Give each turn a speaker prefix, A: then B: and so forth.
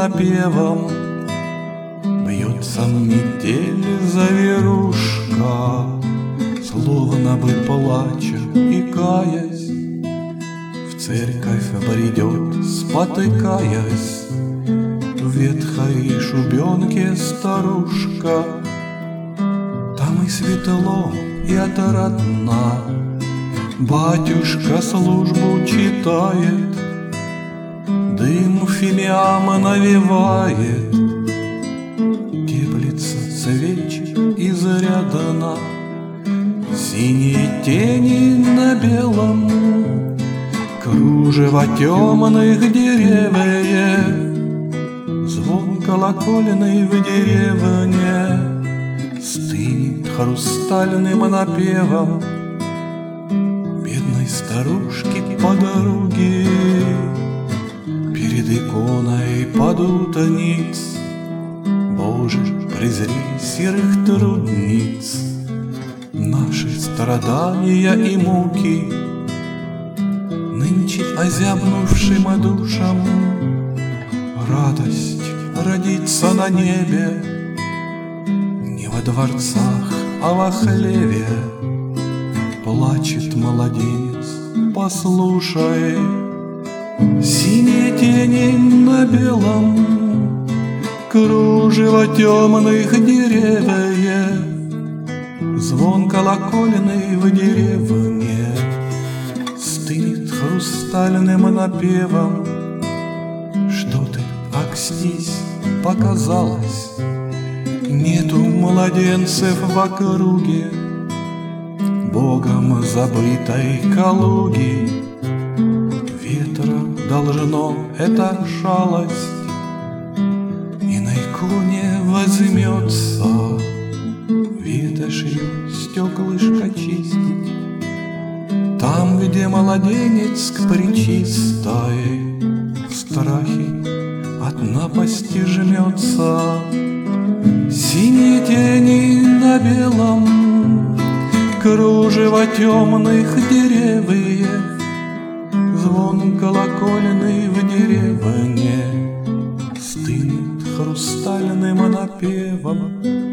A: напевом. Бьется метель завирушка, словно бы плача и каясь, в церковь бредет, спотыкаясь, в ветхой шубенке старушка. Там и светло, и отрадно, батюшка службу читает, дым фимиам навевает, теплится свечи изрядно, синие тени на белом, кружево темных деревьев, звон колокольный в деревне стынет хрустальным напевом бедной старушки по дороге. Перед иконой падут ниц, Боже, презри серых трудниц, наши страдания и муки. Нынче озябнувшим душам радость родится на небе, не во дворцах, а во хлеве. Плачет младенец, послушай, синие тени на белом, кружево темных деревьев, звон колокольный в деревне стынет хрустальным напевом. Что ты, окстись, показалось, нету младенцев в округе, Богом забытой Калуги. Ветра должно эта шалость и на иконе возьмется ветошью стеклышко чистить. Там, где младенец к пречистой в страхе от напасти жмется, синие тени на белом, кружево темных деревьев, звон колокольный в деревне стынет хрустальным напевом.